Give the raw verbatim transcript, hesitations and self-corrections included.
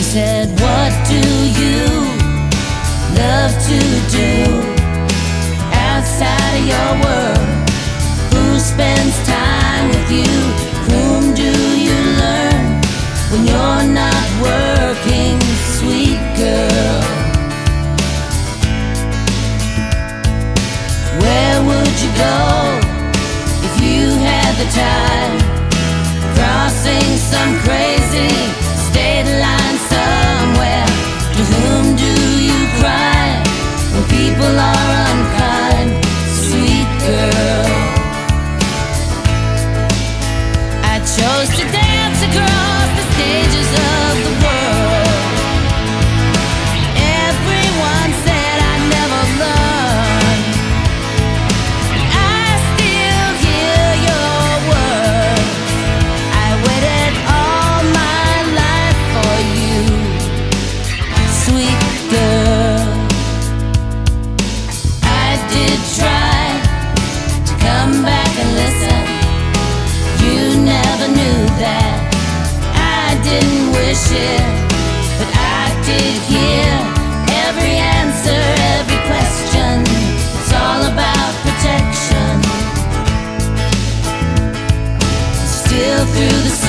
said, what do you love to do outside of your world? Who spends time with you? Whom do you learn when you're not working, sweet girl? Where would you go if you had the time? Crossing some crazy state line somewhere. To whom do you cry when people are unkind, sweet girl? I chose to dance across the stages of the world. Everyone said I'd never learn. I still hear your words. I waited all my life for you, sweet girl. I did try to come back and listen. You never knew that. I didn't wish it, but I did hear every answer, every question. It's all about protection. Still through the